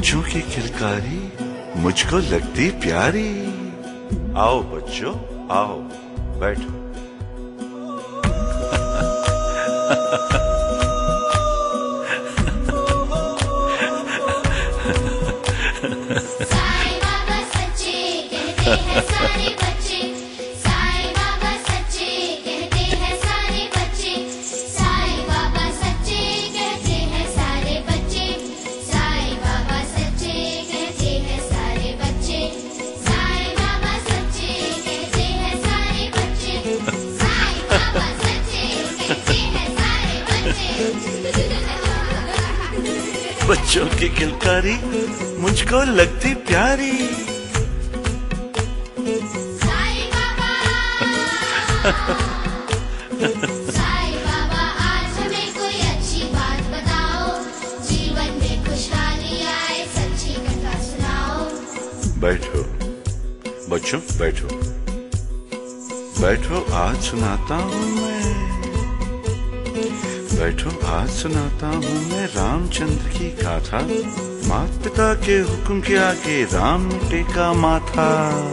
बच्चों की किलकारी मुझको लगती प्यारी। आओ बच्चों आओ, बैठो। साईं बाबा सच्चे कहते हैं सारे बच्चे, साईं बाबा सच्चे कहते हैं सारे बच्चे, साईं बाबा सच्चे कहते हैं सारे बच्चे, साईं बाबा सच्चे कहते हैं सारे बच्चे, साईं बाबा सच्चे कहते हैं सारे बच्चे, साईं बाबा सच्चे कहते हैं सारे बच्चे। बच्चों की किलकारी मुझको लगती प्यारी। साईं बाबा साईं बाबा आज हमें कोई अच्छी बात बताओ, जीवन में खुशहाली आए सच्ची कथा सुनाओ। बैठो बच्चों बैठो, बैठो आज सुनाता हूँ मैं, बैठो आज सुनाता हूँ मैं रामचंद्र की गाथा। माता पिता के हुक्म के आगे राम ने टेका माथा।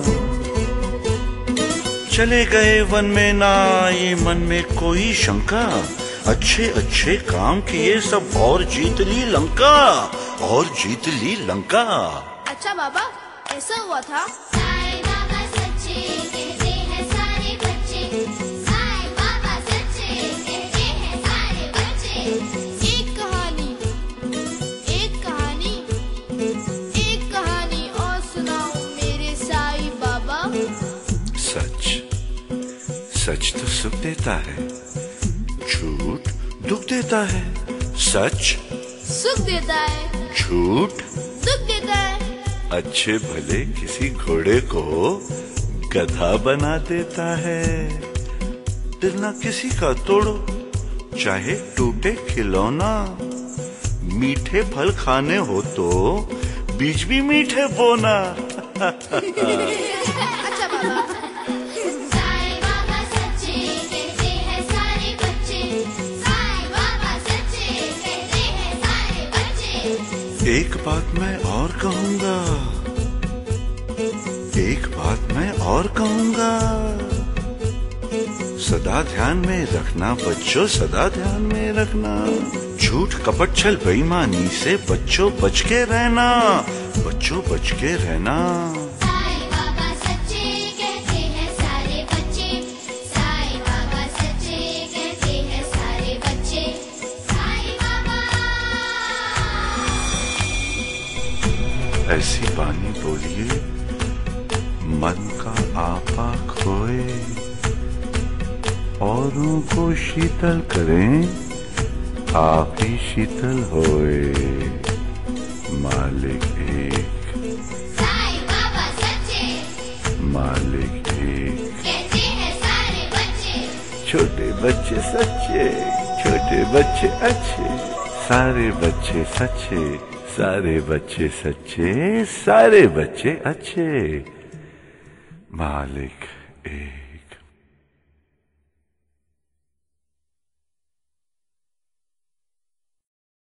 चले गए वन में ना ये मन में कोई शंका, अच्छे अच्छे काम किए सब और जीत ली लंका, और जीत ली लंका। अच्छा बाबा ऐसा हुआ था? साईं बाबा सच्चे कहते हैं सारे बच्चे, साईं बाबा सच्चे कहते हैं सारे बच्चे। एक कहानी एक कहानी और सुनाओ मेरे साईं बाबा। सच सच तो सुख देता है, झूठ दुख देता है। सच सुख देता है, झूठ दुख देता है। अच्छे भले किसी घोड़े को गधा बना देता है। दिल ना किसी का तोड़ो चाहे टूटे खिलौना, मीठे फल खाने हो तो बीज भी मीठे बोना। अच्छा बाबा साईं बाबा सच्चे कहते हैं सारे बच्चे, साईं बाबा सच्चे कहते हैं सारे बच्चे। एक बात मैं और कहूँगा, एक बात मैं और कहूँगा, सदा ध्यान में रखना बच्चों, सदा ध्यान में रखना। झूठ कपट छल बेईमानी से बच्चों बच के रहना, बच्चों बच के रहना। साईं बाबा सच्चे कहते हैं सारे बच्चे, साईं बाबा सच्चे कहते हैं सारे बच्चे, साईं बाबा। ऐसी वाणी बोलिए मन का आपा खोए, औरों को शीतल करें आप ही शीतल होए। मालिक एक, साईं बाबा सच्चे मालिक एक। कहते हैं सारे बच्चे, छोटे बच्चे सच्चे, छोटे बच्चे अच्छे, सारे बच्चे सच्चे, सारे बच्चे सच्चे, सारे बच्चे अच्छे। मालिक एक।